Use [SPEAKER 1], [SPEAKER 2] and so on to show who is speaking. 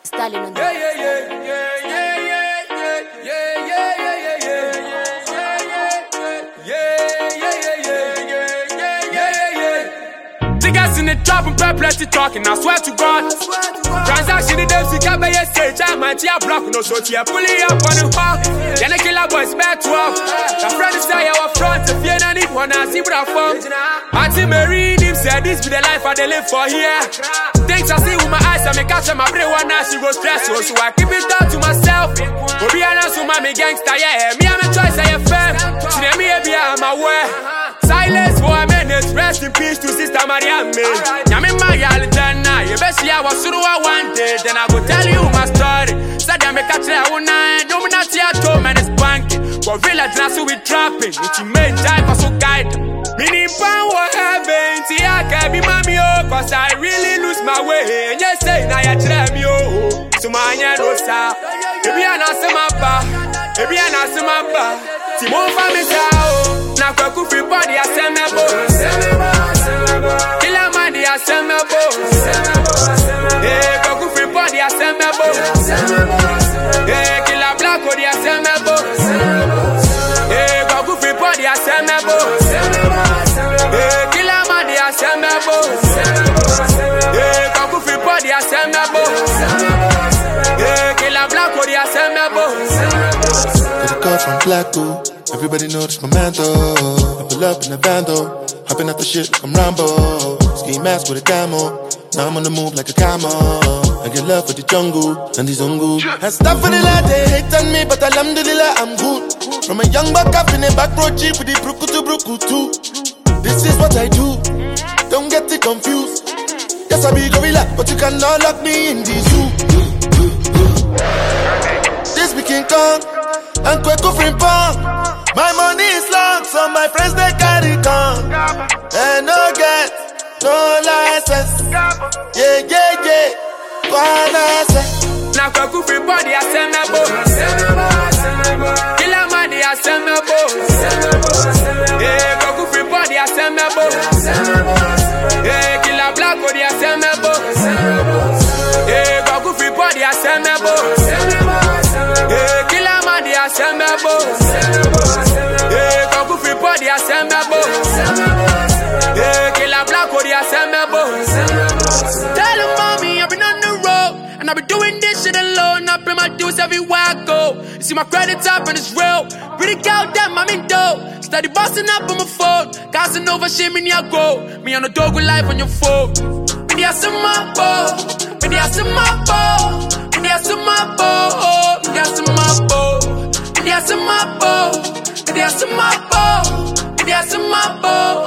[SPEAKER 1] Stalin on
[SPEAKER 2] yeah, yeah, yeah, yeah, yeah, yeah, yeah, yeah, yeah, yeah. Niggas in the trap and plenty talking, I swear to God. Transaction in them, see, can't be a stage. I'm a tea block, no so tea, pulling up on the hall. Then a killer boys, bad 12. The friend is there, our front, if you don't need one, I see what I found. Auntie Mary, him said, this be the life I they live for here. Things I see with my eyes, I make catch my brain one night, she was stressful, so I keep it down to myself. But be honest with my gangster, yeah, me, I'm a choice, I am fam. See, me, I'm aware. Silence for a minute, rest in peace to Sister Mariam. I'm in my Alidana, you best see I was through I wanted, then I will tell you my story. Said I make a try one night, no, not here, two minutes banking. But village now, so we trapping, which you made time for so guide. Meaning, power heaven, see, I can't be mommy, oh, cause I really lose my way. And you say, now you try me, oh, so my rosa. If you are not some up, if you are not some up, Timon family, now Kwaku free body, I send me bones. Killer man, I send me bones. Hey, Kwaku free body, I send me bones. Hey, Killer Black body, I send me bones. Hey, Kwaku free body, I send me bones. Hey, Killer man, I send me bones. Hey, Kwaku free body, I send me bones. Hey, Killer Black body, I send me bones.
[SPEAKER 3] Got a call from Blacko. Everybody know this my man though. I pull up in the van though, hopping out the shit like I'm Rambo. Ski mask with a camo, now I'm on the move like a camo. I get love for the jungle and the zungu. And stuff for the lad, they hate on me, but alhamdulillah I'm good. From a young buck up in a back road jeep with the bruku to bruku too. This is what I do, don't get it confused. Yes I be gorilla, but you cannot lock me in the zoo. This be King Kong and Kwaku free pong. My money is long, so my friends they carry gun. And no get, no license. Yeah, yeah, yeah.
[SPEAKER 2] Now Kwaku free body, I send me bones. Killer money, I send me bones. Yeah, Kwaku free body, I send me bones. Yeah, Killer Black body, I send me bones. Yeah, Kwaku free body, I send me bones. Yeah, Killer money, I send me bones. Yeah, Kwaku free body, I send me bones. Yeah, Killer Black body, I send me bones. Tell him, mommy, I've been on the road, and I've been doing this shit alone. I pay my dues everywhere I go. You see my credit up and it's real. Pretty girl, damn, I'm in dough. Steady busting up on my phone. Causing over shit, me near go. Me on the dog with life on your phone. Me near some my bow. Me near some my bow. Me near some my bow. Me near some my bow. Me near some my bow. Me near some my bow. Me near some my bow.